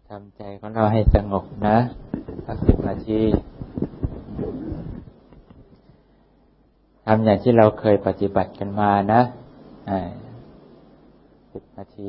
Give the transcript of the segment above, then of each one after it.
ทำใจของเราให้สงบนะสัก10 นาทีทำอย่างที่เราเคยปฏิบัติกันมานะ10 นาที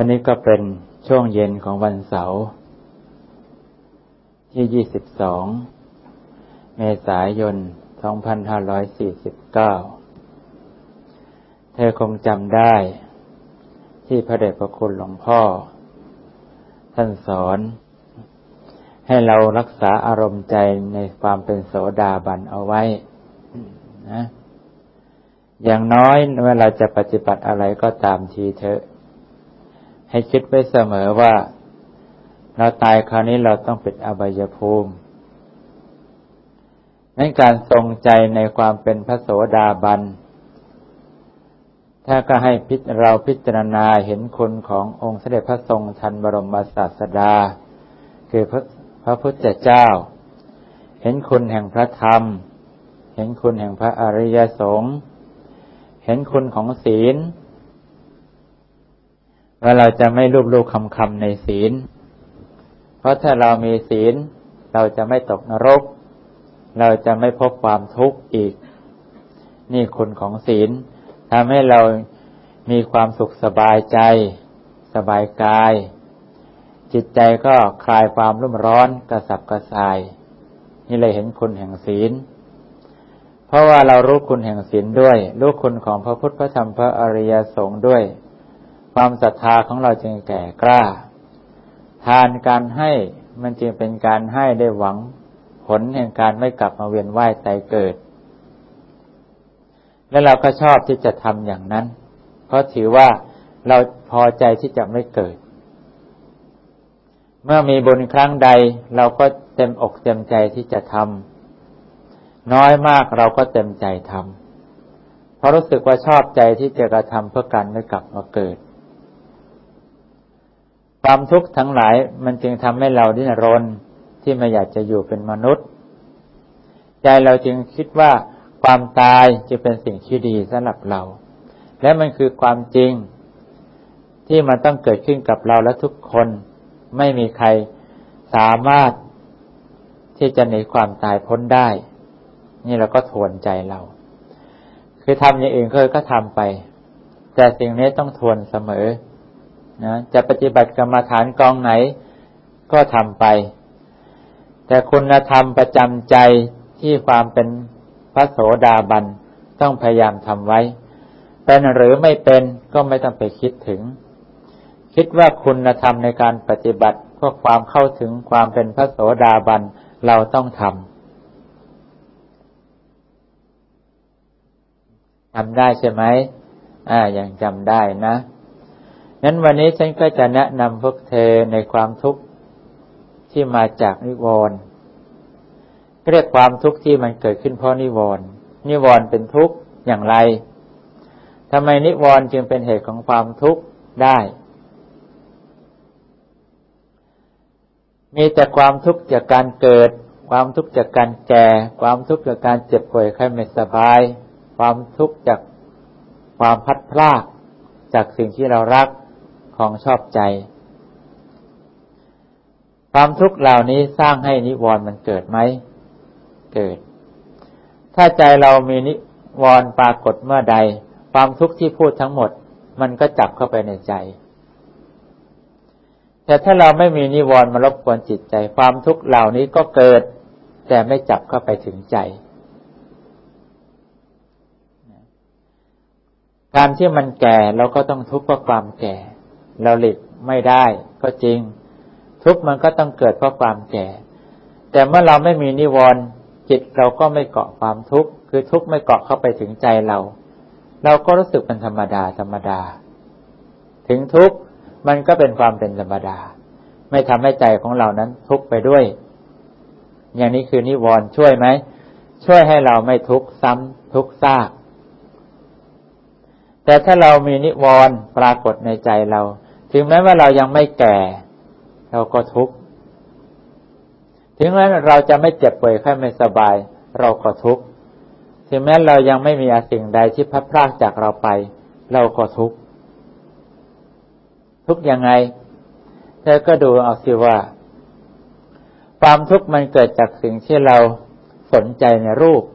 วันนี้ก็เป็นช่วงเย็นของวันเสาร์ที่22เมษายน2549เธอคงจำได้ที่พระเดชพระคุณหลวงพ่อท่านสอนให้เรารักษาอารมณ์ใจในความเป็นโสดาบันเอาไว้นะอย่างน้อยเวลาจะปฏิบัติอะไรก็ตามทีเถอะให้คิดไว้เสมอว่าเราตายคราวนี้เราต้องเป็นอบายภูมินั้นการทรงใจในความเป็นพระโสดาบันถ้าก็ให้เราพิจารณาเห็นคุณขององค์สมเด็จพระทรงทันบรมศาสดาคือพระพุทธเจ้าเห็นคุณแห่งพระธรรมเห็นคุณแห่งพระอริยสงฆ์เห็นคุณของศีลว่าเราจะไม่ลูบๆคำในศีลเพราะถ้าเรามีศีลเราจะไม่ตกนรกเราจะไม่พบความทุกข์อีกนี่คุณของศีลทำให้เรามีความสุขสบายใจสบายกายจิตใจก็คลายความรุ่มร้อนกระสับกระส่ายนี่เลยเห็นคุณแห่งศีลเพราะว่าเรารู้คุณแห่งศีลด้วยรู้คุณของพระพุทธพระธรรมพระอริยสงฆ์ด้วยความศรัทธาของเราจึงแก่กล้าทานการให้มันจึงเป็นการให้ได้หวังผลแห่งการไม่กลับมาเวียนว่ายตายเกิดและเราก็ชอบที่จะทำอย่างนั้นเพราะถือว่าเราพอใจที่จะไม่เกิดเมื่อมีบุญครั้งใดเราก็เต็มอกเต็มใจที่จะทำน้อยมากเราก็เต็มใจทำเพราะรู้สึกว่าชอบใจที่จะกระทำเพื่อการไม่กลับมาเกิดความทุกข์ทั้งหลายมันจึงทำให้เราดิ้นรนที่ไม่อยากจะอยู่เป็นมนุษย์ใจเราจึงคิดว่าความตายจะเป็นสิ่งที่ดีสำหรับเราและมันคือความจริงที่มันต้องเกิดขึ้นกับเราและทุกคนไม่มีใครสามารถที่จะหนีความตายพ้นได้นี่เราก็ทวนใจเราคือทำอย่างอื่นก็ทำไปแต่สิ่งนี้ต้องทวนเสมอนะจะปฏิบัติกรรมฐานกองไหนก็ทำไปแต่คุณธรรมประจำใจที่ความเป็นพระโสดาบันต้องพยายามทำไว้เป็นหรือไม่เป็นก็ไม่ต้องไปคิดถึงคิดว่าคุณธรรมในการปฏิบัติเพื่อความเข้าถึงความเป็นพระโสดาบันเราต้องทำได้ใช่ไหมยังจำได้นะงั้นวันนี้ฉันก็จะแนะนำพวกเธอในความทุกข์ที่มาจากนิวรณ์เรียกความทุกข์ที่มันเกิดขึ้นเพราะนิวรณ์เป็นทุกข์อย่างไรทำไมนิวรณ์จึงเป็นเหตุของความทุกข์ได้มีแต่ความทุกข์จากการเกิดความทุกข์จากการแก่ความทุกข์จากการเจ็บป่วยไข้ไม่สบายความทุกข์จากความพัดพลากจากสิ่งที่เรารักของชอบใจความทุกข์เหล่านี้สร้างให้นิวรณ์มันเกิดไหมเกิดถ้าใจเรามีนิวรณ์ปรากฏเมื่อใดความทุกข์ที่พูดทั้งหมดมันก็จับเข้าไปในใจแต่ถ้าเราไม่มีนิวรณ์มารบกวนจิตใจความทุกข์เหล่านี้ก็เกิดแต่ไม่จับเข้าไปถึงใจการที่มันแก่เราก็ต้องทุกข์เพราะความแก่เราหลีกไม่ได้ก็จริงทุกข์มันก็ต้องเกิดเพราะความแก่แต่เมื่อเราไม่มีนิวรณ์จิตเราก็ไม่เกาะความทุกข์คือทุกข์ไม่เกาะเข้าไปถึงใจเราก็รู้สึกเป็นธรรมดาถึงทุกข์มันก็เป็นความเป็นธรรมดาไม่ทำให้ใจของเรานั้นทุกข์ไปด้วยอย่างนี้คือนิวรณ์ช่วยไหมช่วยให้เราไม่ทุกข์ซ้ำทุกข์ซากแต่ถ้าเรามีนิวรณ์ปรากฏในใจเราถึงแม้ว่าเรายังไม่แก่เราก็ทุกข์ถึงแม้เราจะไม่เจ็บป่วยไข้ไม่สบายเราก็ทุกข์ถึงแม้เรายังไม่มีสิ่งใดที่พัดพรากจากเราไปเราก็ทุกข์ทุกข์ยังไงเธอก็ดูเอาสิว่าความทุกข์มันเกิดจากสิ่งที่เราสนใจในรูป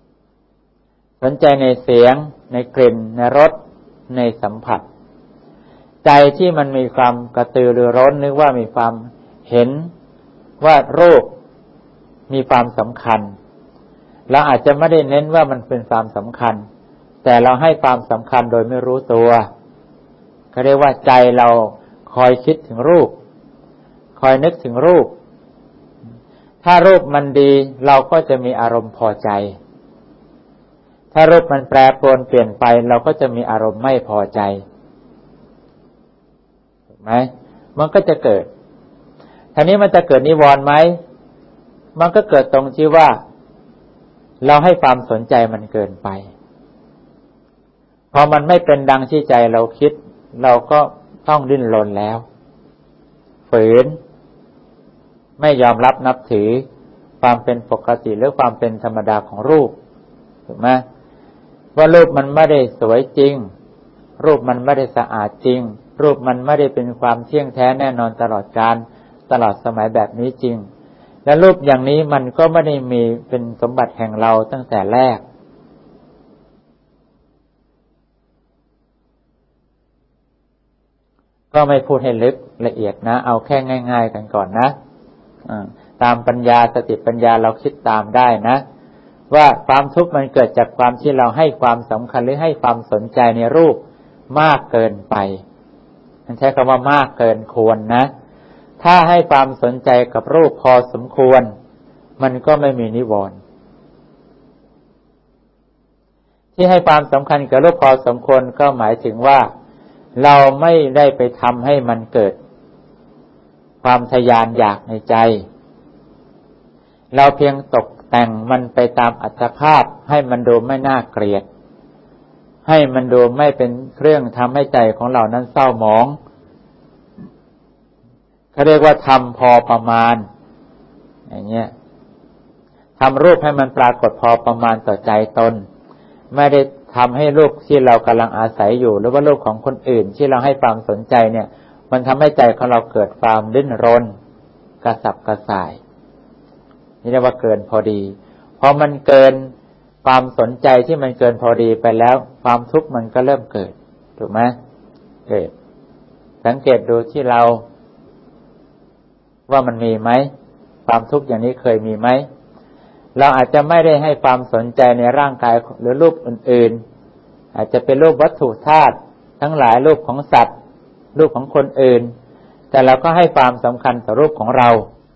สนใจในเสียงในกลิ่นในรสในสัมผัสใจที่มันมีความกระตือรือร้นนึกว่ามีความเห็นว่ารูปมีความสำคัญเราอาจจะไม่ได้เน้นว่ามันเป็นความสำคัญแต่เราให้ความสำคัญโดยไม่รู้ตัวเขาเรียกว่าใจเราคอยคิดถึงรูปคอยนึกถึงรูปถ้ารูปมันดีเราก็จะมีอารมณ์พอใจถ้ารูปมันแปรปรวนเปลี่ยนไปเราก็จะมีอารมณ์ไม่พอใจถูกไหมมันก็จะเกิดทีนี้มันจะเกิดนิวรณ์ไหมมันก็เกิดตรงที่ว่าเราให้ความสนใจมันเกินไปพอมันไม่เป็นดังที่ใจเราคิดเราก็ต้องดิ้นรนแล้วฝืนไม่ยอมรับนับถือความเป็นปกติหรือความเป็นธรรมดาของรูปถูกไหมว่ารูปมันไม่ได้สวยจริงรูปมันไม่ได้สะอาดจริงรูปมันไม่ได้เป็นความเที่ยงแท้แน่นอนตลอดกาลตลอดสมัยแบบนี้จริงและรูปอย่างนี้มันก็ไม่ได้มีเป็นสมบัติแห่งเราตั้งแต่แรกก็ไม่พูดให้ลึกละเอียดนะเอาแค่ง่ายๆกันก่อนนะตามปัญญาสติปัญญาเราคิดตามได้นะว่าความทุกข์มันเกิดจากความที่เราให้ความสำคัญหรือให้ความสนใจในรูปมากเกินไปมันใช้คำว่ามากเกินควรนะถ้าให้ความสนใจกับรูปพอสมควรมันก็ไม่มีนิวรณ์ที่ให้ความสำคัญกับรูปพอสมควรก็หมายถึงว่าเราไม่ได้ไปทำให้มันเกิดความทยานอยากในใจเราเพียงตกแต่งมันไปตามอัตภาพให้มันดูไม่น่าเกลียดให้มันดูไม่เป็นเครื่องทำให้ใจของเรานั้นเศร้าหมองเขาเรียกว่าทำพอประมาณอย่างเงี้ยทำรูปให้มันปรากฏพอประมาณต่อใจตนไม่ได้ทำให้รูปที่เรากำลังอาศัยอยู่หรือว่ารูปของคนอื่นที่เราให้ความสนใจเนี่ยมันทำให้ใจของเราเกิดความดิ้นรนกระสับกระส่ายนี่เรียกว่าเกินพอดีพอมันเกินความสนใจที่มันเกินพอดีไปแล้วความทุกข์มันก็เริ่มเกิดถูกไหมเกิดสังเกตดูที่เราว่ามันมีไหมความทุกข์อย่างนี้เคยมีไหมเราอาจจะไม่ได้ให้ความสนใจในร่างกายหรือรูปอื่นๆอาจจะเป็นรูปวัตถุธาตุทั้งหลายรูปของสัตว์รูปของคนอื่นแต่เราก็ให้ความสำคัญต่อรูปของเรา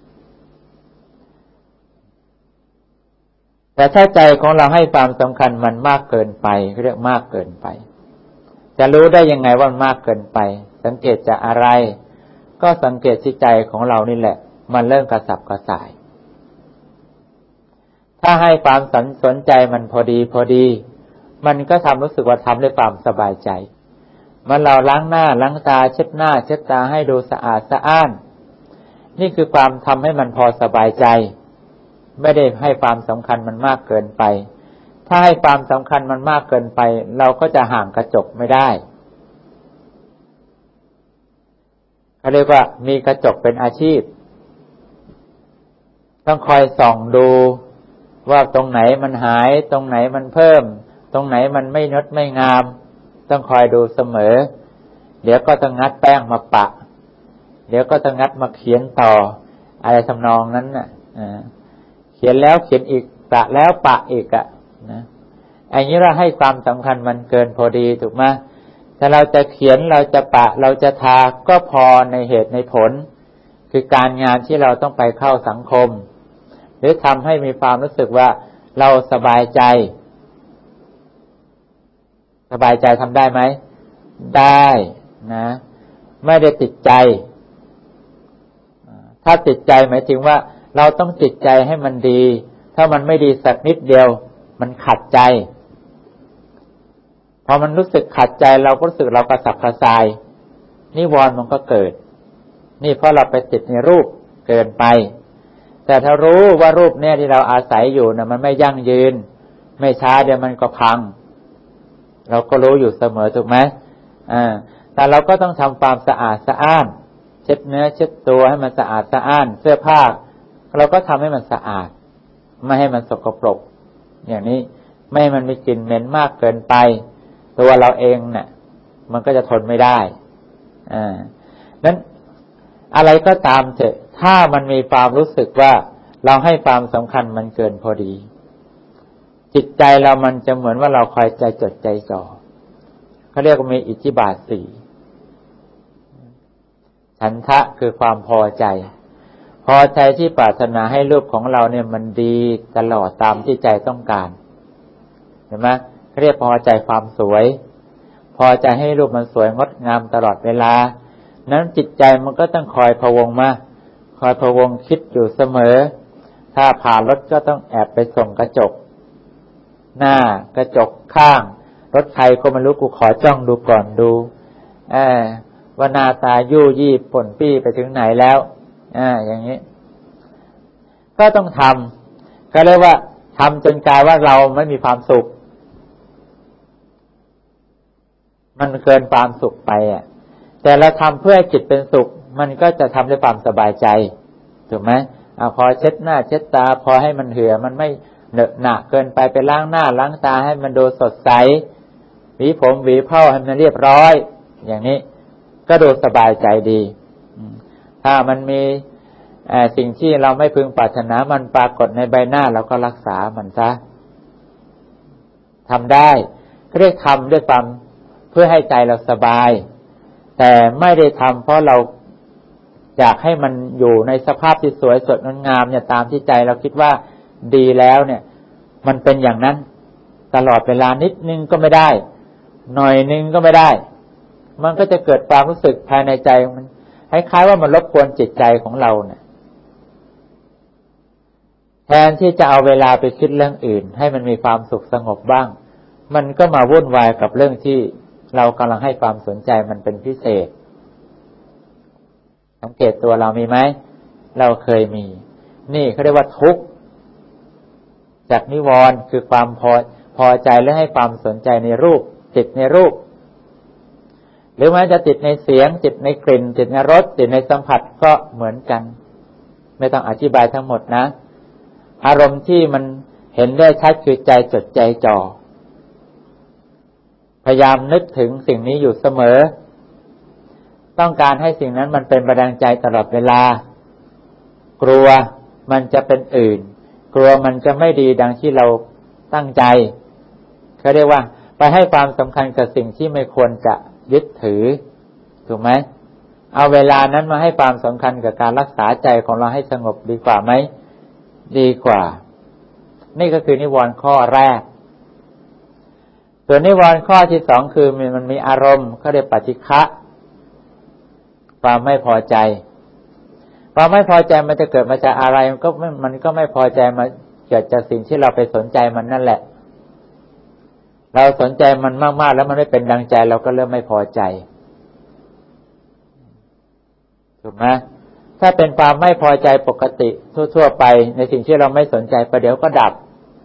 แต่ถ้าใจของเราให้ความสำคัญมันมากเกินไปเรียกมากเกินไปจะรู้ได้ยังไงว่ามันมากเกินไปสังเกตจากอะไรก็สังเกตที่ใจของเรานี่แหละมันเริ่มกระสับกระส่ายถ้าให้ความสนใจมันพอดีมันก็ทำรู้สึกว่าทำด้วยความสบายใจเมื่อเราล้างหน้าล้างตาเช็ดหน้าเช็ดตาให้ดูสะอาดสะอ้านนี่คือความทำให้มันพอสบายใจไม่ได้ให้ความสำคัญมันมากเกินไปถ้าให้ความสำคัญมันมากเกินไปเราก็จะห่างกระจกไม่ได้เขาเรียกว่ามีกระจกเป็นอาชีพต้องคอยส่องดูว่าตรงไหนมันหายตรงไหนมันเพิ่มตรงไหนมันไม่งดไม่งามต้องคอยดูเสมอเดี๋ยวก็ต้องงัดแป้งมาปะเดี๋ยวก็ต้องงัดมาเขียนต่ออะไรทำนองนั้นน่ะเขียนแล้วเขียนอีกปะแล้วปะอีกนะอันนี้เราให้ความสำคัญมันเกินพอดีถูกไหมถ้าเราจะเขียนเราจะปะเราจะทาก็พอในเหตุในผลคือการงานที่เราต้องไปเข้าสังคมหรือทำให้มีความรู้สึกว่าเราสบายใจทำได้ไหมได้นะไม่ได้ติดใจถ้าติดใจหมายถึงว่าเราต้องติดใจให้มันดีถ้ามันไม่ดีสักนิดเดียวมันขัดใจพอมันรู้สึกขัดใจเราก็รู้สึกเรากระสับกระส่ายนิวรณ์มันก็เกิดนี่เพราะเราไปติดในรูปเกินไปแต่ถ้ารู้ว่ารูปเนี่ยที่เราอาศัยอยู่นะมันไม่ยั่งยืนไม่ช้าเดี๋ยวมันก็พังเราก็รู้อยู่เสมอถูกไหมแต่เราก็ต้องทำความสะอาดสะอ้านเช็ดเนื้อเช็ดตัวให้มันสะอาดสะอ้านเสื้อผ้าเราก็ทำให้มันสะอาดไม่ให้มันสกปรกอย่างนี้ไม่ให้มันมีกลิ่นเหม็นมากเกินไปตัวเราเองเนี่ยมันก็จะทนไม่ได้นั้นอะไรก็ตามเถอะถ้ามันมีความรู้สึกว่าเราให้ความสำคัญมันเกินพอดีจิตใจเรามันจะเหมือนว่าเราคอยใจจดใจจ่อเขาเรียกว่ามีอิทธิบาทสี่ฉันทะคือความพอใจที่ปรารถนาให้รูปของเราเนี่ยมันดีตลอดตามที่ใจต้องการเห็นไหมเขาเรียกพอใจความสวยพอใจให้รูปมันสวยงดงามตลอดเวลานั้นจิตใจมันก็ต้องคอยพะวงคิดอยู่เสมอถ้าผ่านรถก็ต้องแอบไปส่องกระจกหน้ากระจกข้างรถใครก็ไม่รู้กูขอจ้องดูก่อนดูว่าหน้าตายู่ยี่ป่นปี้ไปถึงไหนแล้วอย่างนี้ก็ต้องทำก็เรียกว่าทำจนกลายว่าเราไม่มีความสุขมันเกินความสุขไปแต่เราทำเพื่อให้จิตเป็นสุขมันก็จะทำด้วยความสบายใจถูกไหมพอเช็ดหน้าเช็ดตาพอให้มันเหื่อมันไม่เหนอะหนะเกินไปล้างหน้าล้างตาให้มันดูสดใสหวีผมหวีเผ้าให้มันเรียบร้อยอย่างนี้ก็ดูสบายใจดีถ้ามันมีสิ่งที่เราไม่พึงปรารถนามันปรากฏในใบหน้าเราก็รักษามันซะทำได้เรียกทำด้วยความเพื่อให้ใจเราสบายแต่ไม่ได้ทำเพราะเราอยากให้มันอยู่ในสภาพที่สวยสดงดงามเนี่ยตามที่ใจเราคิดว่าดีแล้วเนี่ยมันเป็นอย่างนั้นตลอดเวลานิดนึงก็ไม่ได้หน่อยนึงก็ไม่ได้มันก็จะเกิดความรู้สึกภายในใจมันคล้ายๆว่ามันรบกวนจิตใจของเราเนี่ยแทนที่จะเอาเวลาไปคิดเรื่องอื่นให้มันมีความสุขสงบบ้างมันก็มาวุ่นวายกับเรื่องที่เรากำลังให้ความสนใจมันเป็นพิเศษสังเกตตัวเรามีไหมเราเคยมีนี่เขาเรียกว่าทุกข์จากนิวรณ์คือความพอใจและให้ความสนใจในรูปติดในรูปหรือแม้จะติดในเสียงติดในกลิ่นติดในรสติดในสัมผัสก็เหมือนกันไม่ต้องอธิบายทั้งหมดนะอารมณ์ที่มันเห็นได้ชัดคือใจจดใจจ่อพยายามนึกถึงสิ่งนี้อยู่เสมอต้องการให้สิ่งนั้นมันเป็นบันดาลใจตลอดเวลากลัวมันจะเป็นอื่นกลัวมันจะไม่ดีดังที่เราตั้งใจเขาเรียกว่าไปให้ความสำคัญกับสิ่งที่ไม่ควรจะยึดถือถูกไหมเอาเวลานั้นมาให้ความสำคัญกับการรักษาใจของเราให้สงบดีกว่าไหมดีกว่านี่ก็คือนิวรณ์ข้อแรกส่วนนิวรณ์ข้อที่สองคือมันมีอารมณ์เขาเรียกปฏิฆะความไม่พอใจความไม่พอใจมันจะเกิดมาจากอะไรมันก็ไม่พอใจมาเกิดจากสิ่งที่เราไปสนใจมันนั่นแหละเราสนใจมันมากๆแล้วมันไม่เป็นดังใจเราก็เริ่มไม่พอใจถูกไหมถ้าเป็นความไม่พอใจปกติทั่วๆไปในสิ่งที่เราไม่สนใจประเดี๋ยวก็ดับ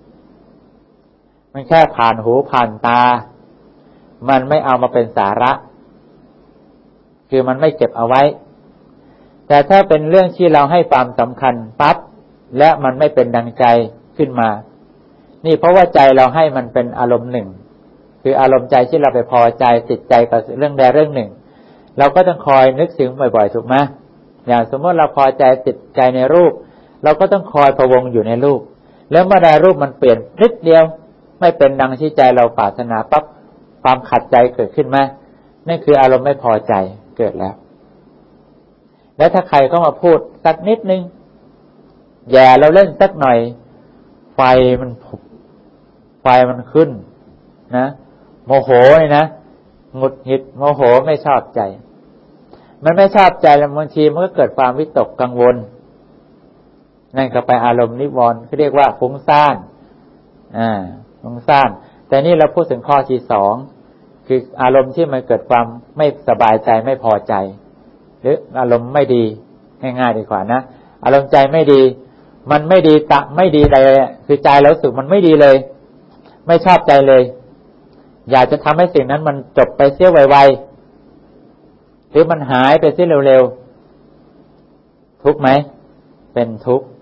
มันแค่ผ่านหูผ่านตามันไม่เอามาเป็นสาระคือมันไม่เก็บเอาไว้แต่ถ้าเป็นเรื่องที่เราให้ความสำคัญปั๊บและมันไม่เป็นดังใจขึ้นมานี่เพราะว่าใจเราให้มันเป็นอารมณ์หนึ่งคืออารมณ์ใจที่เราไปพอใจติดใจกับเรื่องใดเรื่องหนึ่งเราก็ต้องคอยนึกถึงบ่อยๆถูกไหมอย่างสมมติเราพอใจติดใจในรูปเราก็ต้องคอยพะวงอยู่ในรูปแล้วเมื่อใดรูปมันเปลี่ยนนิดเดียวไม่เป็นดังที่ใจเราปรารถนาปั๊บความขัดใจเกิดขึ้นไหมนั่นคืออารมณ์ไม่พอใจเกิดแล้วแล้วถ้าใครเข้ามาพูดสักนิดนึงแย่เราเล่นสักหน่อยไฟมันขึ้นนะโมโหเลยนะหงุดหงิดโมโหไม่ชอบใจมันไม่ชอบใจแล้วบางทีมันก็เกิดความวิตกกังวลนั่นก็ไปอารมณ์นิวรณ์เขาเรียกว่าฟุ้งซ่านฟุ้งซ่านแต่นี่เราพูดถึงข้อที่สองคืออารมณ์ที่มันเกิดความไม่สบายใจไม่พอใจหรืออารมณ์ไม่ดีง่ายๆดีกว่านะอารมณ์ใจไม่ดีมันไม่ดีไม่ดีเลยคือใจเราสึกมันไม่ดีเลยไม่ชอบใจเลยอยากจะทำให้สิ่งนั้นมันจบไปเสียไวๆหรือมันหายไปเสียเร็วๆทุกข์ไหมเป็นทุกข์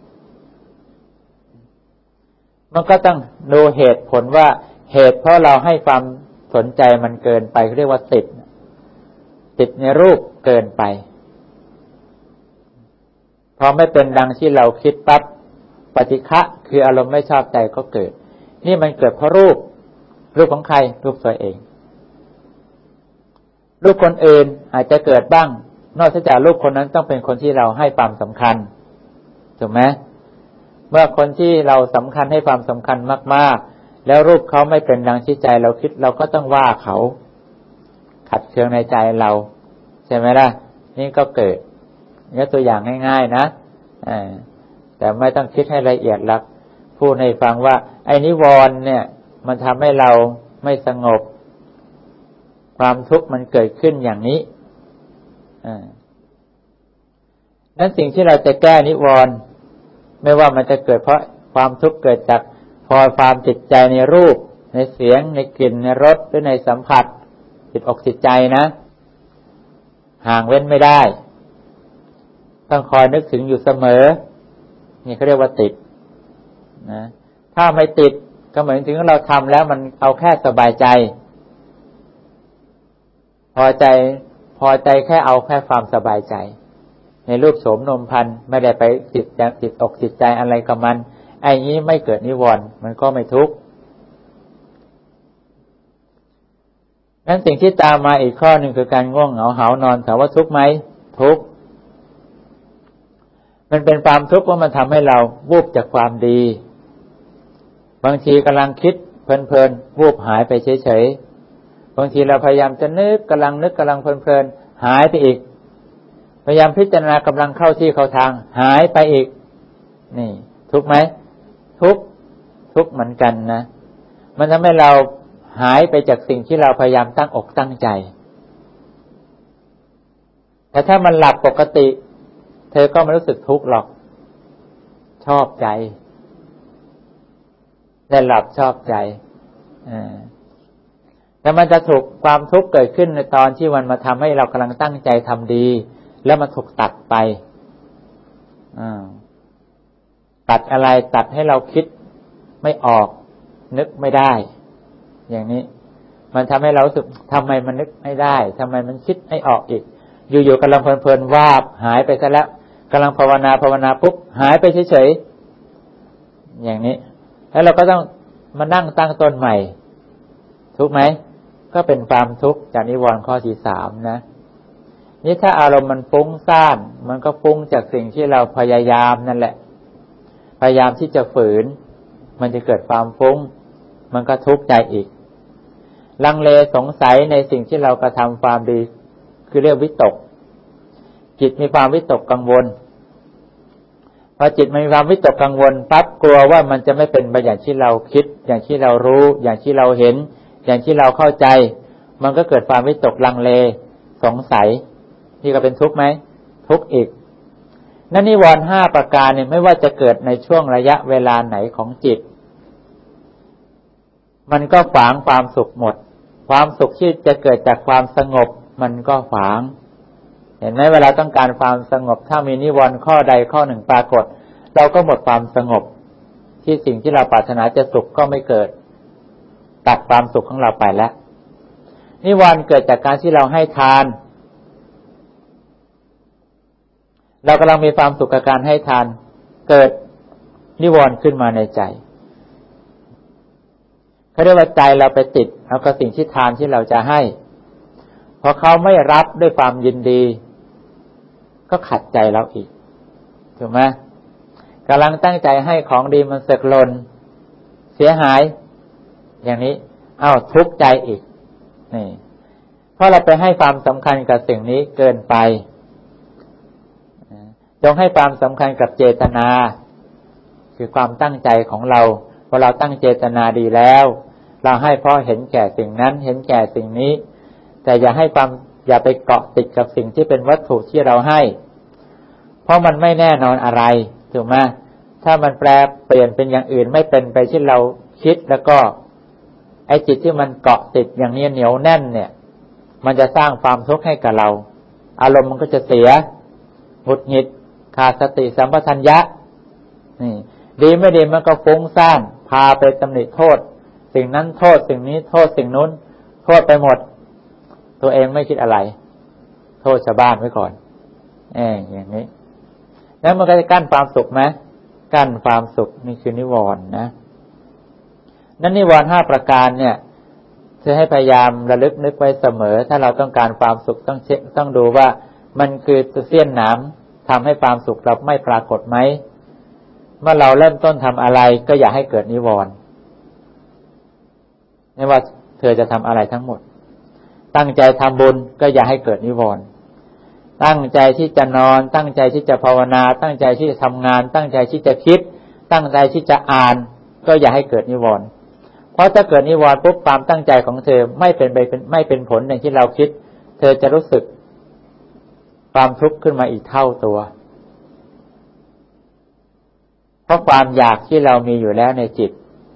มันก็ต้องดูเหตุผลว่าเหตุเพราะเราให้ความสนใจมันเกินไปเรียกว่าติดติดในรูปเกินไปพอไม่เป็นดังที่เราคิดปั๊บปฏิฆะคืออารมณ์ไม่ชอบใจก็เกิดนี่มันเกิดเพราะรูปของใครรูปตัวเองรูปคนอื่นอาจจะเกิดบ้างนอกจากรูปคนนั้นต้องเป็นคนที่เราให้ความสำคัญถูกไหมเมื่อคนที่เราสำคัญให้ความสำคัญมากๆแล้วรูปเขาไม่เป็นดังที่ใจเราคิดเราก็ต้องว่าเขาขัดเคืองในใจเราใช่ไหมล่ะนี่ก็เกิดนี่ตัวอย่างง่ายๆนะแต่ไม่ต้องคิดให้ละเอียดหรอกพูดให้ฟังว่าไอ้นิวรณ์เนี่ยมันทำให้เราไม่สงบความทุกข์มันเกิดขึ้นอย่างนี้นั้นสิ่งที่เราจะแก้นิวรณ์ไม่ว่ามันจะเกิดเพราะความทุกข์เกิดจากพอความติดใจในรูปในเสียงในกลิ่นในรสหรือในสัมผัสติดอกติดใจนะห่างเว้นไม่ได้ต้องคอยนึกถึงอยู่เสมอนี่เขาเรียกว่าติดนะถ้าไม่ติดก็เหมือนถึงเราทำแล้วมันเอาแค่สบายใจพอใจแค่เอาแค่ความสบายใจในรูปโสมนมพันไม่ได้ไปติดอกติดใจอะไรกับมันไอ้นี้ไม่เกิดนิวรณ์มันก็ไม่ทุกข์นั้นสิ่งที่ตามมาอีกข้อหนึ่งคือการง่วงเหงาหาวนอนถามว่าทุกข์ไหมทุกข์มันเป็นความทุกข์ว่ามันทำให้เราวูบจากความดีบางทีกำลังคิดเพลินๆวูบหายไปเฉยๆบางทีเราพยายามจะนึกกำลังเพลินๆหายไปอีกพยายามพิจารณากำลังเข้าที่เข้าทางหายไปอีกนี่ทุกข์ไหมทุกข์เหมือนกันนะมันทำให้เราหายไปจากสิ่งที่เราพยายามตั้งอกตั้งใจแต่ถ้ามันหลับปกติเธอก็ไม่รู้สึกทุกข์หรอกชอบใจได้หลับชอบใจแต่มันจะถูกความทุกข์เกิดขึ้นในตอนที่มันมาทำให้เรากำลังตั้งใจทำดีแล้วมันถูกตัดไปตัดอะไรตัดให้เราคิดไม่ออกนึกไม่ได้อย่างนี้มันทำให้เรารู้สึกทำไมมันนึกไม่ได้ทำไมมันคิดไม่ออกอีกอยู่ๆกำลังเพลินๆวาบหายไปซะแล้วกำลังภาวนาปุ๊บหายไปเฉยๆอย่างนี้แล้วเราก็ต้องมานั่งตั้งต้นใหม่ทุกไหมก็เป็นความทุกข์จากนิวรณ์ข้อที่3นะนี่ถ้าอารมณ์มันฟุ้งซ่านมันก็ฟุ้งจากสิ่งที่เราพยายามนั่นแหละพยายามที่จะฝืนมันจะเกิดความฟุ้งมันก็ทุกข์ใจอีกลังเลสงสัยในสิ่งที่เรากระทำความดีคือเรียกวิตกจิตมีความวิตกกังวลพอจิตมีความวิตกกังวลปั๊บกลัวว่ามันจะไม่เป็นไปอย่างที่เราคิดอย่างที่เรารู้อย่างที่เราเห็นอย่างที่เราเข้าใจมันก็เกิดความวิตกลังเลสงสัยนี่ก็เป็นทุกข์ไหมทุกข์อีกนั่นนิวรณ์5ประการเนี่ยไม่ว่าจะเกิดในช่วงระยะเวลาไหนของจิตมันก็ฝางความสุขหมดความสุขที่จะเกิดจากความสงบมันก็ฝางเห็นไหมเวลาต้องการความสงบถ้ามีนิวรณ์ข้อใดข้อหนึ่งปรากฏเราก็หมดความสงบที่สิ่งที่เราปรารถนาจะสุขก็ไม่เกิดตัดความสุขของเราไปแล้วนิวรณ์เกิดจากการที่เราให้ทานเรากำลังมีความสุขกับการให้ทานเกิดนิวรณ์ขึ้นมาในใจเขาเรียกว่าใจเราไปติดเอากับสิ่งที่ทานที่เราจะให้พอเขาไม่รับด้วยความยินดีก็ขัดใจเราอีกถูกไหมกำลังตั้งใจให้ของดีมันเสกหล่นเสียหายอย่างนี้ทุกข์ใจอีกนี่เพราะเราไปให้ความสำคัญกับสิ่งนี้เกินไปจงให้ความสำคัญกับเจตนาคือความตั้งใจของเราพอเราตั้งเจตนาดีแล้วเราให้เพราะเห็นแก่สิ่งนั้นเห็นแก่สิ่งนี้แต่อย่าไปเกาะติดกับสิ่งที่เป็นวัตถุที่เราให้เพราะมันไม่แน่นอนอะไรถูกไหมถ้ามันแปรเปลี่ยนเป็นอย่างอื่นไม่เป็นไปที่เราคิดแล้วก็ไอ้จิตที่มันเกาะติดอย่างนี้เหนียวแน่นเนี่ยมันจะสร้างความทุกข์ให้กับเราอารมณ์มันก็จะเสียหงุดหงิดขาดสติสัมปชัญญะนี่ดีไม่ดีมันก็ฟุ้งซ่านพาไปตำหนิโทษสิ่งนั้นโทษสิ่งนี้โทษสิ่งนู้นโทษไปหมดตัวเองไม่คิดอะไรทษชาวบ้านไว้ก่อนอย่างนี้แล้วมันก็จะกั้นความสุขไหมกั้นความสุขนี่คือนิวรณ์นะนั้นนิวรณ์5ประการเนี่ยเธอให้พยายามระลึกนึกไว้เสมอถ้าเราต้องการความสุขต้องเช็คต้องดูว่ามันคือเสี้ยนหนามทำให้ความสุขเราไม่ปรากฏไหมเมื่อเราเริ่มต้นทำอะไรก็อย่าให้เกิดนิวรณ์ไม่ว่าเธอจะทำอะไรทั้งหมดตั้งใจทำบุญก็อย่าให้เกิดนิวรณ์ตั้งใจที่จะนอนตั้งใจที่จะภาวนาตั้งใจที่จะทำงานตั้งใจที่จะคิดตั้งใจที่จะอ่านก็อย่าให้เกิดนิวรณ์เพราะถ้าเกิดนิวรณ์ปุ๊บความตั้งใจของเธอไม่เป็นผลอย่างที่เราคิดเธอจะรู้สึกความทุกข์ขึ้นมาอีกเท่าตัวเพราะความอยากที่เรามีอยู่แล้วในจิต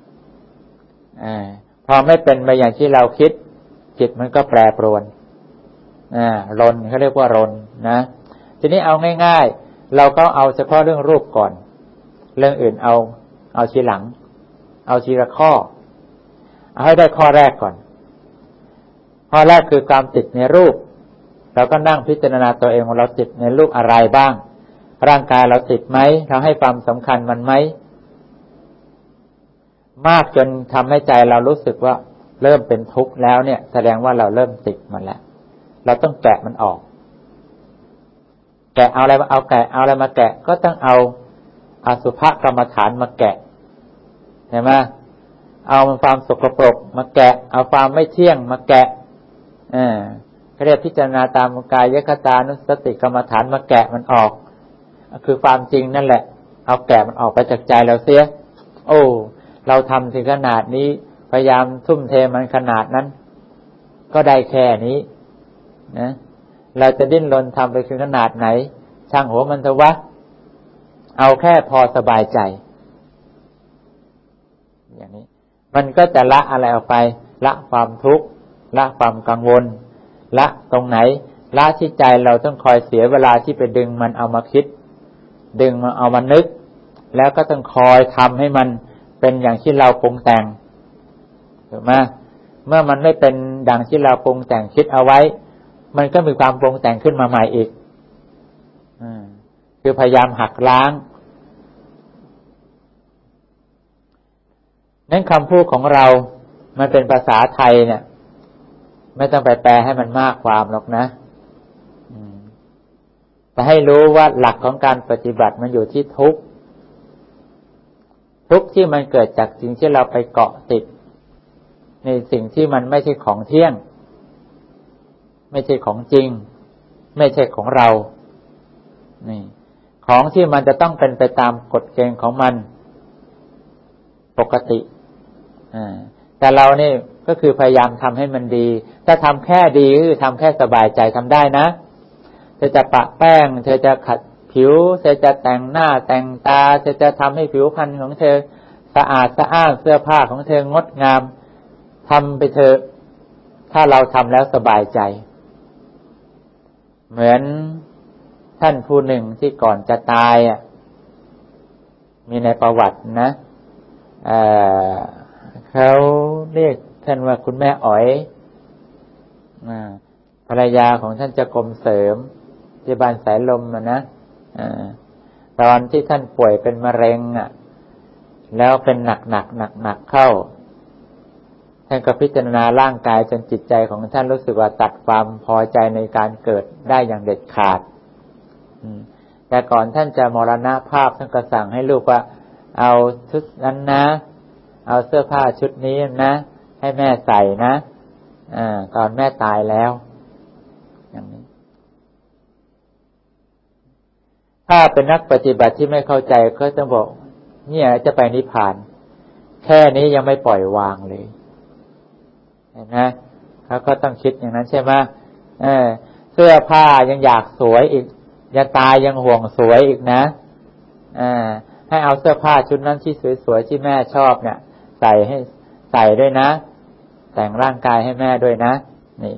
พอไม่เป็นไปอย่างที่เราคิดจิตมันก็แปรปรวนรนเขาเรียกว่ารนนะทีนี้เอาง่ายๆเราก็เอาเฉพาะเรื่องรูปก่อนเรื่องอื่นเอาทีหลังเอาทีละข้อเอาให้ได้ข้อแรกก่อนข้อแรกคือความติดในรูปเราก็นั่งพิจารณาตัวเองว่าเราติดในรูปอะไรบ้างร่างกายเราติดไหมเราให้ความสำคัญมันไหมมากจนทำให้ใจเรารู้สึกว่าเริ่มเป็นทุกข์แล้วเนี่ยแสดงว่าเราเริ่มติดมันแล้วเราต้องแกะมันออกแกะเอาอะไรมาเอาอะไรมาแกะก็ต้องเอาอสุภกรรมฐานมาแกะเห็นไหมเอาความสกปรกมาแกะเอาความไม่เที่ยงมาแกะเขาเรียกพิจารณาตามกายคตานุสติกรรมฐานมาแกะมันออกคือความจริงนั่นแหละเอาแกะมันออกไปจากใจเราเสียโอ้เราทำถึงขนาดนี้พยายามทุ่มเทมันขนาดนั้นก็ได้แค่นี้นะเราจะดิ้นรนทำไปถึงขนาดไหนช่างหัวมันเถอะวะเอาแค่พอสบายใจอย่างนี้มันก็จะละอะไรออกไปละความทุกข์ละความกังวลละตรงไหนละที่ใจเราต้องคอยเสียเวลาที่ไปดึงมันเอามาคิดดึงมาเอามานึกแล้วก็ต้องคอยทำให้มันเป็นอย่างที่เราปรุงแต่งถูกไหมเมื่อมันไม่เป็นดังที่เราปรุงแต่งคิดเอาไว้มันก็มีความปรุงแต่งขึ้นมาใหม่อีกคือพยายามหักล้างนั้นคำพูดของเรามันเป็นภาษาไทยเนี่ยไม่ต้องไปแปลให้มันมากความหรอกนะแต่ให้รู้ว่าหลักของการปฏิบัติมันอยู่ที่ทุกข์ที่มันเกิดจากสิ่งที่เราไปเกาะติดในสิ่งที่มันไม่ใช่ของเที่ยงไม่ใช่ของจริงไม่ใช่ของเรานี่ของที่มันจะต้องเป็นไปตามกฎเกณฑ์ของมันปกติแต่เรานี่ก็คือพยายามทำให้มันดีถ้าทำแค่ดีคือทำแค่สบายใจทำได้นะเธอจะปะแป้งเธอจะขัดผิวเธอจะแต่งหน้าแต่งตาเธอจะทำให้ผิวพรรณของเธอสะอาดสะอ้านเสื้อผ้าของเธองดงามทำไปเถอะถ้าเราทำแล้วสบายใจเหมือนท่านผู้หนึ่งที่ก่อนจะตายมีในประวัตินะเขาเรียกท่านว่าคุณแม่อ๋อยภรรยาของท่านเจ้ากรมเสริมที่บ้านสายลมนะตอนที่ท่านป่วยเป็นมะเร็งแล้วเป็นหนักเข้าท่านก็พิจารณาร่างกายจนจิตใจของท่านรู้สึกว่าตัดความพอใจในการเกิดได้อย่างเด็ดขาดแต่ก่อนท่านจะมรณภาพท่านก็สั่งให้ลูกว่าเอาชุดนั้นนะเอาเสื้อผ้าชุดนี้นะให้แม่ใส่นะก่อนแม่ตายแล้วอย่างนี้ถ้าเป็นนักปฏิบัติที่ไม่เข้าใจก็ต้องบอกเนี่ยจะไปนิพพานแค่นี้ยังไม่ปล่อยวางเลยเห็นไหมเขาก็ต้องคิดอย่างนั้นใช่ไหมเสื้อผ้ายังอยากสวยอีกยังตายยังห่วงสวยอีกนะให้เอาเสื้อผ้าชุดนั้นที่สวยๆที่แม่ชอบเนี่ยใส่ด้วยนะแต่งร่างกายให้แม่ด้วยนะนี่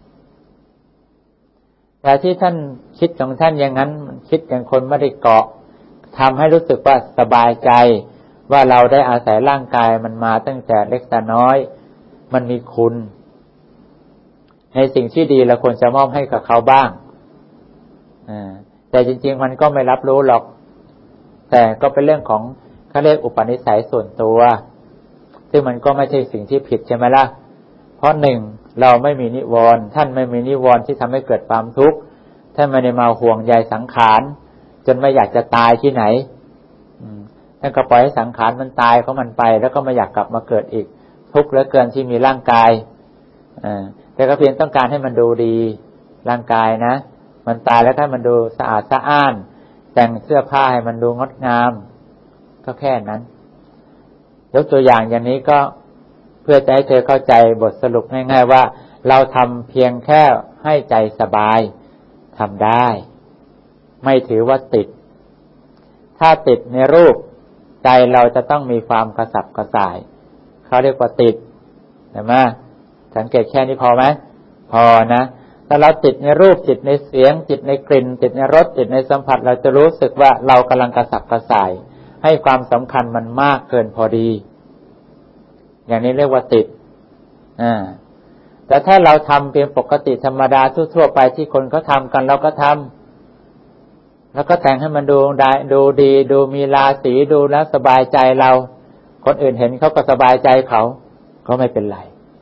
แต่ที่ท่านคิดของท่านอย่างนั้นคิดอย่างคนไม่ได้เกาะทำให้รู้สึกว่าสบายใจว่าเราได้อาศัยร่างกายมันมาตั้งแต่เล็กแต่น้อยมันมีคุณในสิ่งที่ดีเราควรจะมอบให้กับเขาบ้างแต่จริงๆมันก็ไม่รับรู้หรอกแต่ก็เป็นเรื่องของเขาเรียกอุปนิสัยส่วนตัวซึ่งมันก็ไม่ใช่สิ่งที่ผิดใช่ไหมล่ะเพราะหนึ่งเราไม่มีนิวรณ์ท่านไม่มีนิวรณ์ที่ทำให้เกิดความทุกข์ท่านไม่ได้มาห่วงใยสังขารจนไม่อยากจะตายที่ไหนท่านก็ปล่อยให้สังขารมันตายของมันไปแล้วก็ไม่อยากกลับมาเกิดอีกทุกข์เหลือเกินที่มีร่างกายแต่ก็เพียงต้องการให้มันดูดีร่างกายนะมันตายแล้วถ้ามันดูสะอาดสะอ้านแต่งเสื้อผ้าให้มันดูงดงามก็แค่นั้นยกตัวอย่างอย่างนี้ก็เพื่อจะให้เธอเข้าใจบทสรุปง่ายๆว่าเราทำเพียงแค่ให้ใจสบายทำได้ไม่ถือว่าติดถ้าติดในรูปใจเราจะต้องมีความกระสับกระส่ายเขาเรียกว่าติดเห็นไหมสังเกตแค่นี้พอไหมพอนะถ้าเราติดในรูปติดในเสียงติดในกลิ่นติดในรสติดในสัมผัสเราจะรู้สึกว่าเรากำลังกระสับกระส่ายให้ความสำคัญมันมากเกินพอดีอย่างนี้เรียกว่าติดแต่ถ้าเราทำเพียงปกติธรรมดาทั่วๆไปที่คนเขาทำกันเราก็ทำแล้วก็แต่งให้มันดูดีดูมีราศีดูแล้วสบายใจเราคนอื่นเห็นเขาก็สบายใจเขาก็ไม่เป็นไร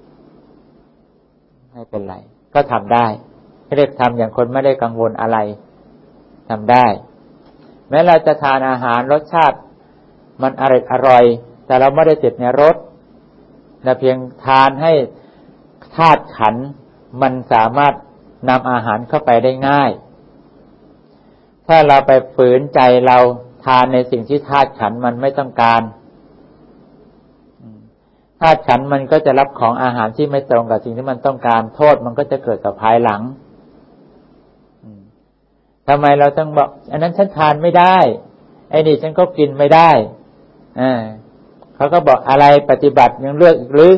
ก็ทำได้เรียกทำอย่างคนไม่ได้กังวลอะไรทำได้แม้เราจะทานอาหารรสชาติมันอร่อยแต่เราไม่ได้ติดในรสแต่เพียงทานให้ธาตุขันธ์มันสามารถนำอาหารเข้าไปได้ง่ายถ้าเราไปฝืนใจเราทานในสิ่งที่ธาตุขันธ์มันไม่ต้องการธาตุขันธ์มันก็จะรับของอาหารที่ไม่ตรงกับสิ่งที่มันต้องการโทษมันก็จะเกิดกับภายหลังทำไมเราต้องบอกอันนั้นฉันทานไม่ได้ไอ้นี่ฉันก็กินไม่ได้เขาก็บอกอะไรปฏิบัติยังเลือกอีกหรือ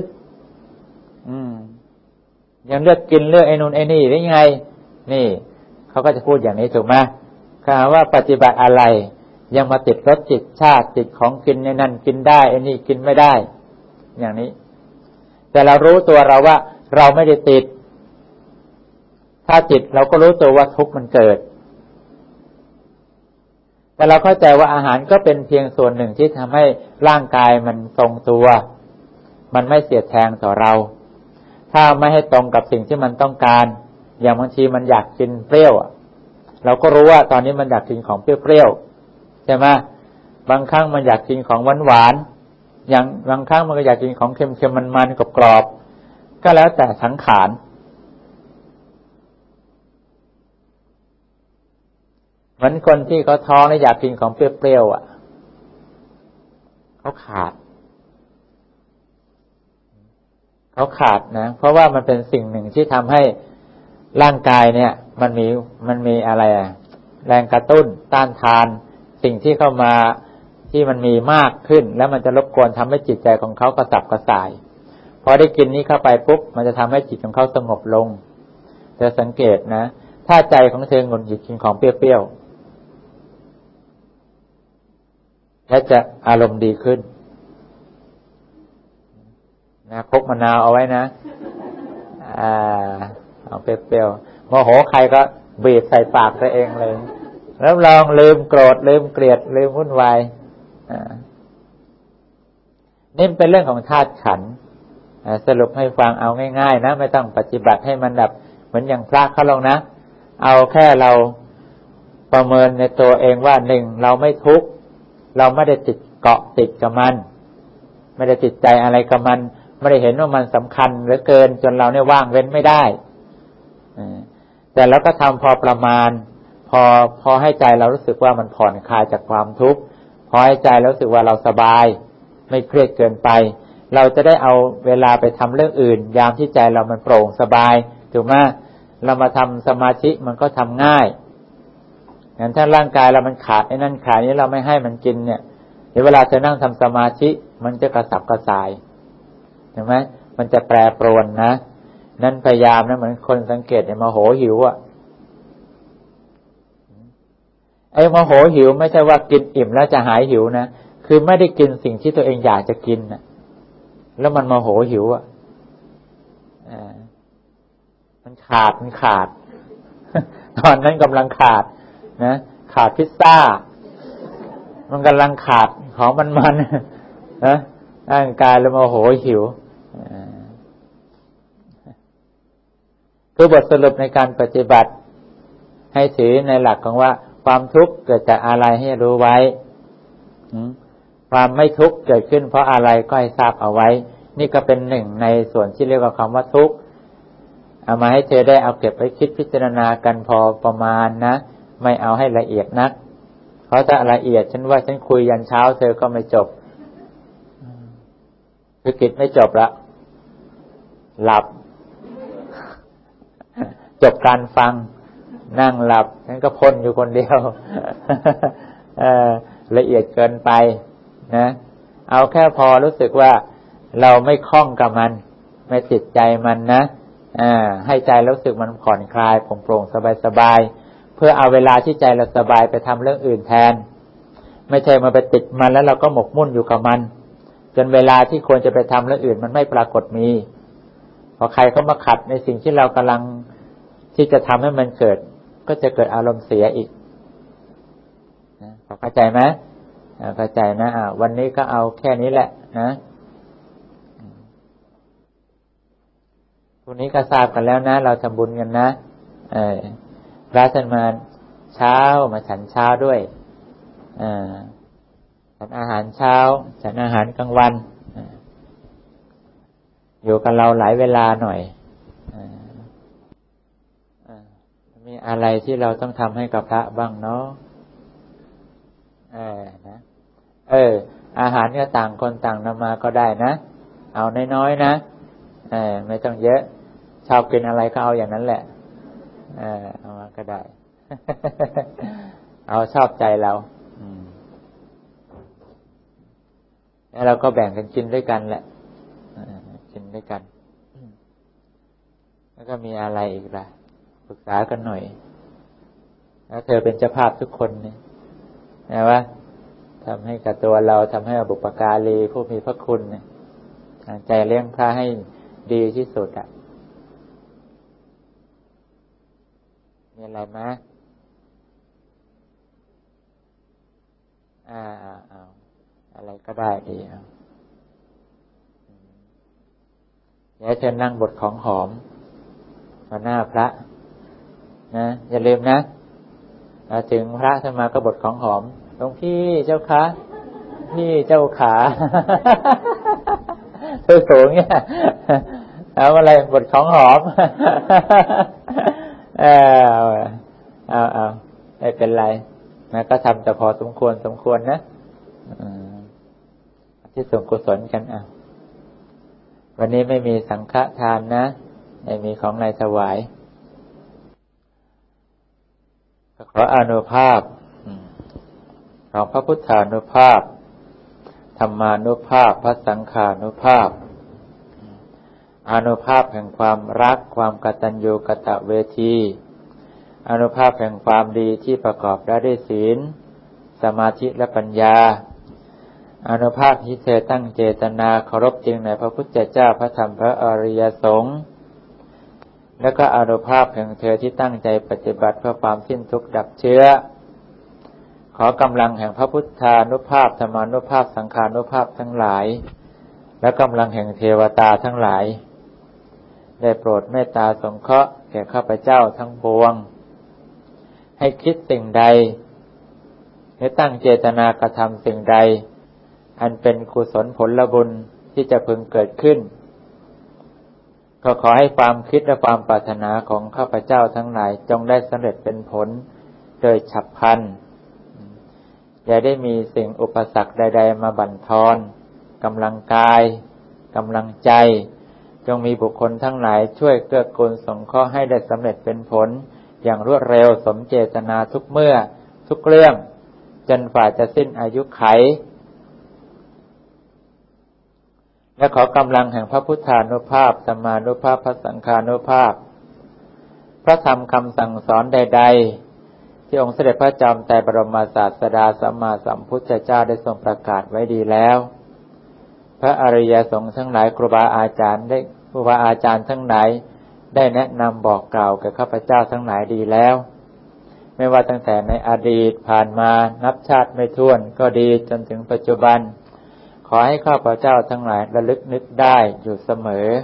ยังเลือกกินเลือกไอ้นู่นไอ้นี่ได้ยังไงนี่เขาก็จะพูดอย่างนี้ถูกไหมคำว่าปฏิบัติอะไรยังมาติดรสติดชาติติดของกินในนั้นกินได้ไอ้นี่กินไม่ได้อย่างนี้แต่เรารู้ตัวเราว่าเราไม่ได้ติดถ้าติดเราก็รู้ตัวว่าทุกข์มันเกิดแต่เราเข้าใจว่าอาหารก็เป็นเพียงส่วนหนึ่งที่ทำให้ร่างกายมันทรงตัวมันไม่เสียดแทงต่อเราถ้าไม่ให้ตรงกับสิ่งที่มันต้องการอย่างบางทีมันอยากกินเปรี้ยวเราก็รู้ว่าตอนนี้มันอยากกินของเปรี้ยวๆใช่ไหมบางครั้งมันอยากกินของหวานๆอย่างบางครั้งมันก็อยากกินของเค็มๆมันๆกรอบๆก็แล้วแต่สังขารเหมือนคนที่เขาท้องแล้วอยากกินของเปรี้ยวๆเขาขาดนะเพราะว่ามันเป็นสิ่งหนึ่งที่ทำให้ร่างกายเนี่ยมันมีอะไรแรงกระตุ้นต้านทานสิ่งที่เข้ามาที่มันมีมากขึ้นแล้วมันจะรบกวนทำให้จิตใจของเขากระสับกระส่ายพอได้กินนี้เข้าไปปุ๊บมันจะทำให้จิตของเขาสงบลงเธอสังเกตนะถ้าใจของเธอหงุดหงิดกินของเปรี้ยวๆและจะอารมณ์ดีขึ้นนะพกมะนาวเอาไว้นะเอาเปรี้ยวๆโมโหใครก็บีบใส่ปากตัวเองเลยแล้วลองลืมโกรธลืมเกลียดลืมวุ่นวายนี่เป็นเรื่องของธาตุขันธ์สรุปให้ฟังเอาง่ายๆนะไม่ต้องปฏิบัติให้มันแบบเหมือนอย่างพระเขาลงนะเอาแค่เราประเมินในตัวเองว่าหนึ่งเราไม่ทุกข์เราไม่ได้ติดเกาะติดกับมันไม่ได้ติดใจอะไรกับมันไม่ได้เห็นว่ามันสำคัญเหลือเกินจนเราเนี่ยว่างเว้นไม่ได้แต่เราก็ทำพอประมาณพอให้ใจเรารู้สึกว่ามันผ่อนคลายจากความทุกข์พอให้ใจเรารู้สึกว่าเราสบายไม่เครียดเกินไปเราจะได้เอาเวลาไปทำเรื่องอื่นยามที่ใจเรามันโปร่งสบายถูกไหมเรามาทำสมาธิมันก็ทำง่ายอย่างถ้าร่างกายเรามันขาดไอ้นั่นขาดนี้เราไม่ให้มันกินเนี่ยเดี๋ยวเวลาเธอนั่งทำสมาธิมันจะกระสับกระส่ายเห็นไหมมันจะแปรปรวนนะนั่นพยายามนะเหมือนคนสังเกตเนี่ยโมโหหิวไอ้โมโหหิวไม่ใช่ว่ากินอิ่มแล้วจะหายหิวนะคือไม่ได้กินสิ่งที่ตัวเองอยากจะกินนะแล้วมันโมโหหิวมันขาดตอนนั้นกำลังขาดนะขาดพิซซ่ามันกำลังขาดของมันนะร่างกายเลยโมโหหิวคือบทสรุปในการปฏิบัติให้ถือในหลักของว่าความทุกข์เกิดจากอะไรให้รู้ไว้ความไม่ทุกข์เกิดขึ้นเพราะอะไรก็ให้ทราบเอาไว้นี่ก็เป็นหนึ่งในส่วนที่เรียกว่าคำว่าทุกข์เอามาให้เธอได้เอาเก็บไว้คิดพิจารณากันพอประมาณนะไม่เอาให้ละเอียดนักเพราะถ้าละเอียดฉันว่าฉันคุยยันเช้าเธอก็ไม่จบคือกิจไม่จบละหลับจบการฟังนั่งหลับฉันก็พ่นอยู่คนเดียวละเอียดเกินไปนะเอาแค่พอรู้สึกว่าเราไม่คล้องกับมันไม่ติดใจมันนะให้ใจรู้สึกมันผ่อนคลายโปร่งๆสบายๆเพื่อเอาเวลาที่ใจเราสบายไปทำเรื่องอื่นแทนไม่ใช่มาไปติดมันแล้วเราก็หมกมุ่นอยู่กับมันจนเวลาที่ควรจะไปทำเรื่องอื่นมันไม่ปรากฏมีพอใครเขามาขัดในสิ่งที่เรากำลังที่จะทำให้มันเกิดก็จะเกิดอารมณ์เสียอีกเข้าใจไหมเข้าใจนะวันนี้ก็เอาแค่นี้แหละนะพรุ่งนี้ก็ทราบกันแล้วนะเราทำบุญกันนะพระท่านมาเช้ามาฉันเช้าด้วยฉันอาหารเช้าฉันอาหารกลางวันอยู่กับเราหลายเวลาหน่อยมีอะไรที่เราต้องทำให้กับพระบ้างเนาะนะอาหารก็ต่างคนต่างนำมาก็ได้นะเอาน้อยๆนะไม่ต้องเยอะชอบกินอะไรก็เอาอย่างนั้นแหละเอามาก็ได้ เอาชอบใจเราแล้วเราก็แบ่งกันกินด้วยกันแหละกินด้วยกันแล้วก็มีอะไรอีกล่ะปรึกษากันหน่อยแล้วเธอเป็นเจ้าภาพทุกคนนี่นะว่าทำให้กับตัวเราทำให้บุปการีผู้มีพระคุณเนี่ยใจเลี้ยงพระให้ดีที่สุดมีอะไรไหมอะไรก็ได้ดีเดี๋ยวเชิญนั่งบทของหอมต่อหน้าพระนะอย่าลืมนะถึงพระท่านมาก็บทของหอมหลวงพี่เจ้าคะพี่เจ้าขาสูงเนี่ยเอาอะไรบทของหอมเอาไม่เป็นไรนะก็ทำแต่พอสมควรนะที่ส่งกุศลกันวันนี้ไม่มีสังฆทานนะไม่มีของในถวายขออานุภาพของพระพุทธานุภาพธรรมานุภาพพระสังฆานุภาพอานุภาพแห่งความรักความกตัญญูกตเวทีอานุภาพแห่งความดีที่ประกอบด้วยศีลสมาธิและปัญญาอานุภาพที่เธอตั้งเจตนาเคารพจริงในพระพุทธเจ้าพระธรรมพระอริยสงฆ์และก็อานุภาพแห่งเธอที่ตั้งใจปฏิบัติเพื่อความสิ้นทุกข์ดับเชื้อขอกำลังแห่งพระพุทธานุภาพธรรมานุภาพสังฆานุภาพทั้งหลายและกำลังแห่งเทวตาทั้งหลายได้โปรดเมตตาสงเคราะห์แก่ข้าพเจ้าทั้งปวงให้คิดสิ่งใดให้ตั้งเจตนากระทำสิ่งใดอันเป็นกุศลผลบุญที่จะพึงเกิดขึ้นก็ขอให้ความคิดและความปรารถนาของข้าพเจ้าทั้งหลายจงได้สำเร็จเป็นผลโดยฉับพลันอย่าได้มีสิ่งอุปสรรคใดๆมาบั่นทอนกำลังกายกำลังใจจงมีบุคคลทั้งหลายช่วยเกื้อกูลสงเคราะห์ให้ได้สำเร็จเป็นผลอย่างรวดเร็วสมเจตนาทุกเมื่อทุกเรื่องจนฝ่าจะสิ้นอายุไขและขอกำลังแห่งพระพุทธานุภาพสัมมานุภาพพระสังฆานุภาพพระธรรมคำสั่งสอนใดๆที่องค์เสด็จพระจอมไตรบรมศาสดาสัมมาสัมพุทธเจ้าได้ทรงประกาศไว้ดีแล้วพระอริยสงฆ์ทั้งหลายครูบาอาจารย์ทั้งหลายได้แนะนำบอกกล่าวแก่ข้าพเจ้าทั้งหลายดีแล้วไม่ว่าตั้งแต่ในอดีตผ่านมานับชาติไม่ถ้วนก็ดีจนถึงปัจจุบันขอให้ข้าพเจ้าทั้งหลายระลึกนึกได้อยู่เสมอ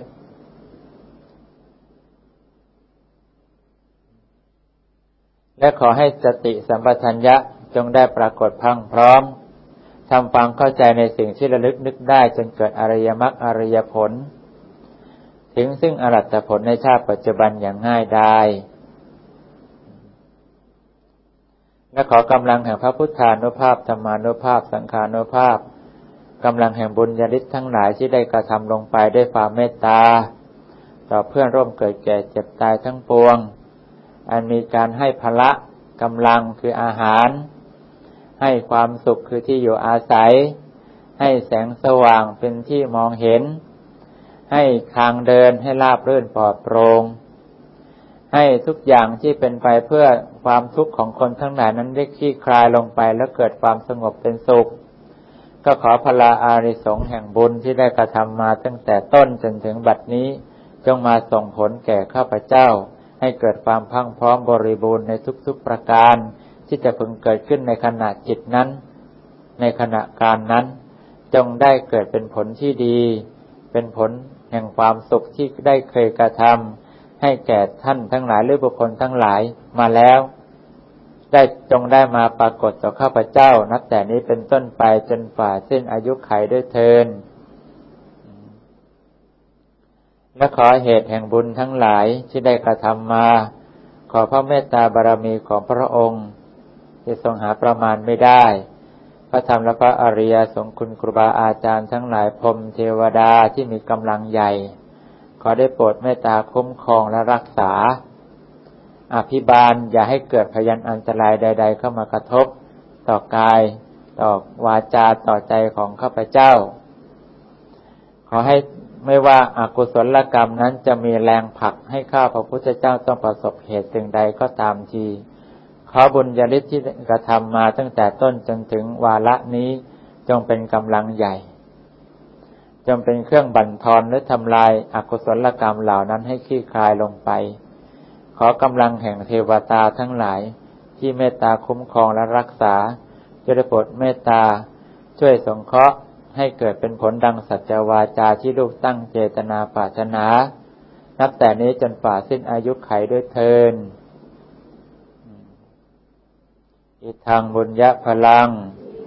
และขอให้สติสัมปชัญญะจงได้ปรากฏพรั่งพร้อมทำความเข้าใจในสิ่งที่ระลึกนึกได้จนเกิดอริยมรรคอริยผลถึงซึ่งอรหัตผลในชาติปัจจุบันอย่างง่ายดายและขอกำลังแห่งพระพุทธานุภาพธรรมานุภาพสังฆานุภาพกำลังแห่งบุญญาฤทธิ์ทั้งหลายที่ได้กระทำลงไปด้วยความเมตตาต่อเพื่อนร่วมเกิดแก่เจ็บตายทั้งปวงอันมีการให้พละกำลังคืออาหารให้ความสุขคือที่อยู่อาศัยให้แสงสว่างเป็นที่มองเห็นให้ทางเดินให้ราบรื่นปลอดโปร่งให้ทุกอย่างที่เป็นไปเพื่อความทุกข์ของคนทั้งหลายนั้นได้คลี่คลายลงไปแล้วเกิดความสงบเป็นสุขก็ขอพลาอานิสงส์แห่งบุญที่ได้กระทำมาตั้งแต่ต้นจนถึงบัดนี้จงมาส่งผลแก่ข้าพเจ้าให้เกิดความพรั่งพร้อมบริบูรณ์ในทุกๆประการที่จะพึงเกิดขึ้นในขณะจิตนั้นในขณะการนั้นจงได้เกิดเป็นผลที่ดีเป็นผลแห่งความสุขที่ได้เคยกระทำให้แก่ท่านทั้งหลายหรือบุคคลทั้งหลายมาแล้วได้จงได้มาปรากฏต่อข้าพเจ้านับแต่นี้เป็นต้นไปจนฝ่าสิ้นอายุขัยด้วยเทินและขอเหตุแห่งบุญทั้งหลายที่ได้กระทำมาขอพระเมตตาบารมีของพระองค์ที่ทรงหาประมาณไม่ได้พระธรรมและพระอริยสงฆ์คุณครูบาอาจารย์ทั้งหลายพรหมเทวดาที่มีกำลังใหญ่ขอได้โปรดเมตตาคุ้มครองและรักษาอภิบาลอย่าให้เกิดพยันอันตรายใดๆเข้ามากระทบต่อกายต่อวาจาต่อใจของข้าพเจ้าขอให้ไม่ว่าอกุศลกรรมนั้นจะมีแรงผลักให้ข้าพระพุทธเจ้าต้องประสบเหตุสิ่งใดก็ตามทีขอบุญญาฤทธิ์ที่กระทำมาตั้งแต่ต้นจนถึงวาระนี้จงเป็นกำลังใหญ่จงเป็นเครื่องบั่นทอนหรือทำลายอกุศลกรรมเหล่านั้นให้คลี่คลายลงไปขอกำลังแห่งเทวตาทั้งหลายที่เมตตาคุ้มครองและรักษาจะได้โปรดเมตตาช่วยสงเคราะห์ให้เกิดเป็นผลดังสัจวาจาที่ลูกตั้งเจตนาปรารถนานับแต่นี้จนฝ่าสิ้นอายุขัยด้วยเทินอิทังบุญญพลัง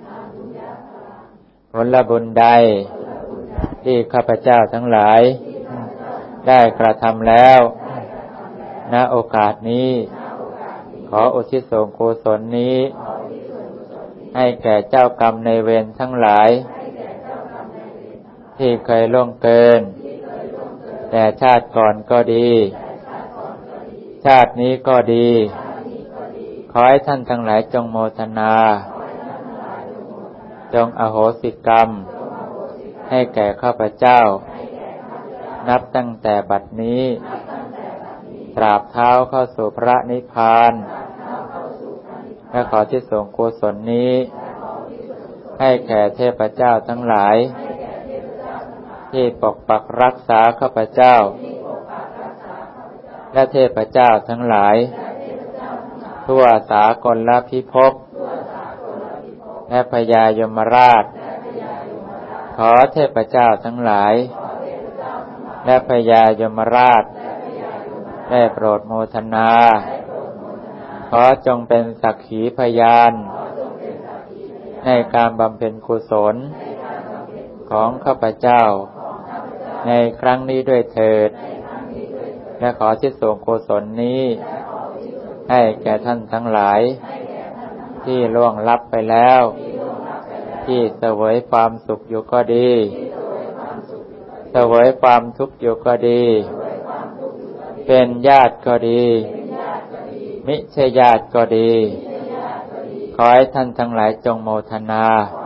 ผลบุญใดที่ข้าพเจ้าทั้งหลายได้กระทำแล้วณโอกาสนี้ขออุทิศส่วนกุศลนี้ให้แก่เจ้ากรรมในเวรทั้งหลายที่เคยล่วงเกินแต่ชาติก่อนก็ดีชาตินี้ก็ดีขอให้ท่านทั้งหลายจงโมทนาจงอโหสิกรรมให้แก่ข้าพเจ้านับตั้งแต่บัดนี้ตราบเท้าเข้าสู่พระนิพพานและขอที่ส่งกุศลนี้ให้แก่เทพเจ้าทั้งหลายที่ปกปักรักษาข้าพเจ้าและเทพเจ้าทั้งหลายทั่วสากลพิภพและพญายมราชขอเทพเจ้าทั้งหลายและพญายมราชได้โปรดโมทนาขอจงเป็นสักขีพยานในการบำเพ็ญกุศลของข้าพเจ้าในครั้งนี้ด้วยเถิดและขอที่ส่งกุศลนี้ให้แก่ท่านทั้งหลายที่ล่วงลับไปแล้วที่เสวยความสุขอยู่ก็ดีเสวยความทุกข์อยู่ก็ดีเป็นญาติก็ดีมิใช่ญาติก็ดีขอให้ท่านทั้งหลายจงโมทนา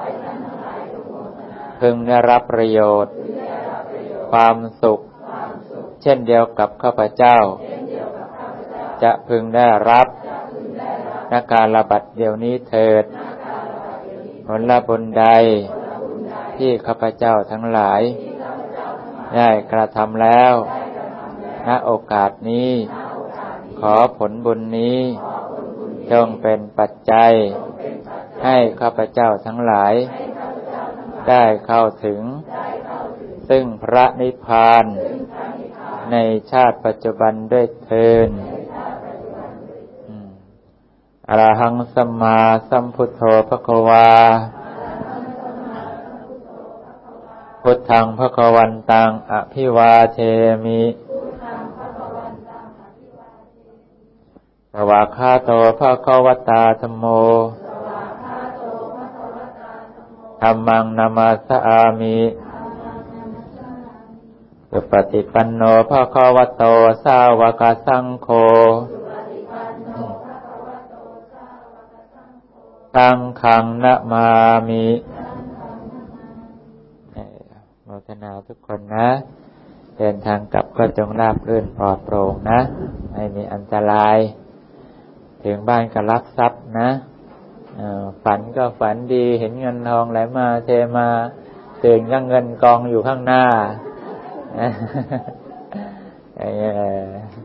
พึงได้รับประโยชน์ความสุขเช่นเดียวกับข้าพเจ้าจะพึงได้รับณกาลบัดเดี๋ยวนี้เถิดผลบุญใดที่ข้าพเจ้าทั้งหลายได้กระทำแล้วณโอกาสนี้ขอผลบุญนี้จงเป็นปัจจัยให้ข้าพเจ้าทั้งหลายได้เข้าถึงซึ่งพระนิพพานในชาติปัจจุบันด้วยเทอญอรหังสัมมาสัมพุทโธภควาพุทธังภควันตังอภิวาเทมิสวากขาโตภควตาธัมโมธัมมังนามัสสามิสุปฏิปันโนภควโตสาวกสังโฆสังฆังนะมามิโมทนาทุกคนนะเดินทางกลับก็จงราบรื่นปลอดโปร่งนะไม่มีอันตรายถึงบ้านก็รับทรัพย์นะฝันก็ฝันดีเห็นเงินทองไหลมาเทมาตื่นก็เงินกองอยู่ข้างหน้า